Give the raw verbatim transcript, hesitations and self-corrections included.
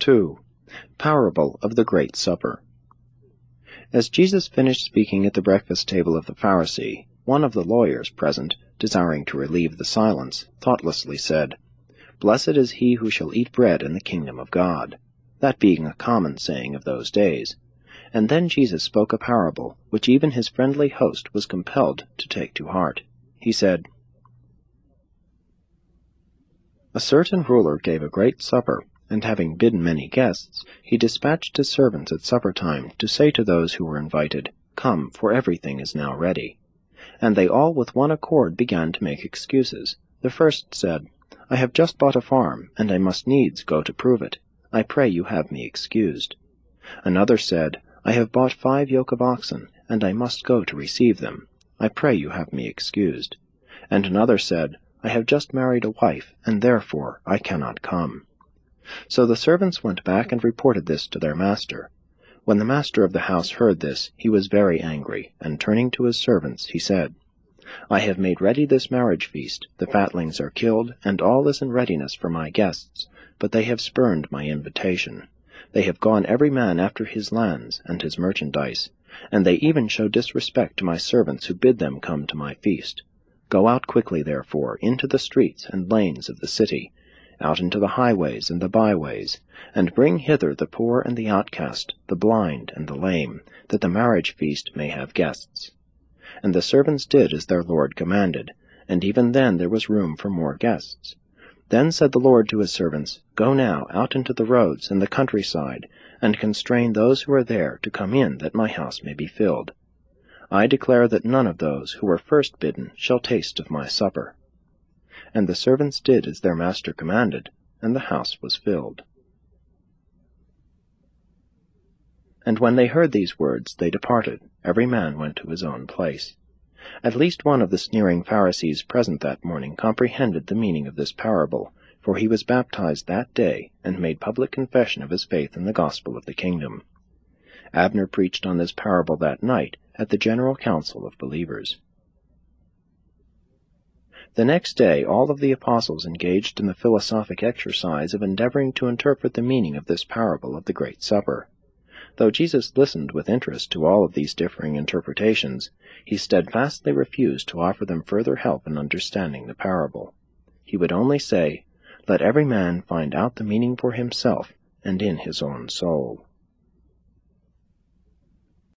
two. Parable of the Great Supper. As Jesus finished speaking at the breakfast table of the Pharisee, one of the lawyers present, desiring to relieve the silence, thoughtlessly said, "Blessed is he who shall eat bread in the kingdom of God," that being a common saying of those days. And then Jesus spoke a parable, which even his friendly host was compelled to take to heart. He said, "A certain ruler gave a great supper, and having bidden many guests, he dispatched his servants at supper time to say to those who were invited, 'Come, for everything is now ready.' And they all with one accord began to make excuses. The first said, 'I have just bought a farm, and I must needs go to prove it. I pray you have me excused.' Another said, 'I have bought five yoke of oxen, and I must go to receive them. I pray you have me excused.' And another said, 'I have just married a wife, and therefore I cannot come.' So the servants went back and reported this to their master. When the master of the house heard this, he was very angry, and turning to his servants, he said, 'I have made ready this marriage feast, the fatlings are killed, and all is in readiness for my guests, but they have spurned my invitation. They have gone every man after his lands and his merchandise, and they even show disrespect to my servants who bid them come to my feast. Go out quickly, therefore, into the streets and lanes of the city, out into the highways and the byways, and bring hither the poor and the outcast, the blind and the lame, that the marriage feast may have guests.' And the servants did as their lord commanded, and even then there was room for more guests. Then said the Lord to his servants, 'Go now out into the roads and the countryside, and constrain those who are there to come in, that my house may be filled. I declare that none of those who were first bidden shall taste of my supper.' And the servants did as their master commanded, and the house was filled. And when they heard these words, they departed. Every man went to his own place. At least one of the sneering Pharisees present that morning comprehended the meaning of this parable, for he was baptized that day, and made public confession of his faith in the gospel of the kingdom. Abner preached on this parable that night at the general council of believers. The next day all of the apostles engaged in the philosophic exercise of endeavoring to interpret the meaning of this parable of the Great Supper. Though Jesus listened with interest to all of these differing interpretations, he steadfastly refused to offer them further help in understanding the parable. He would only say, "Let every man find out the meaning for himself and in his own soul."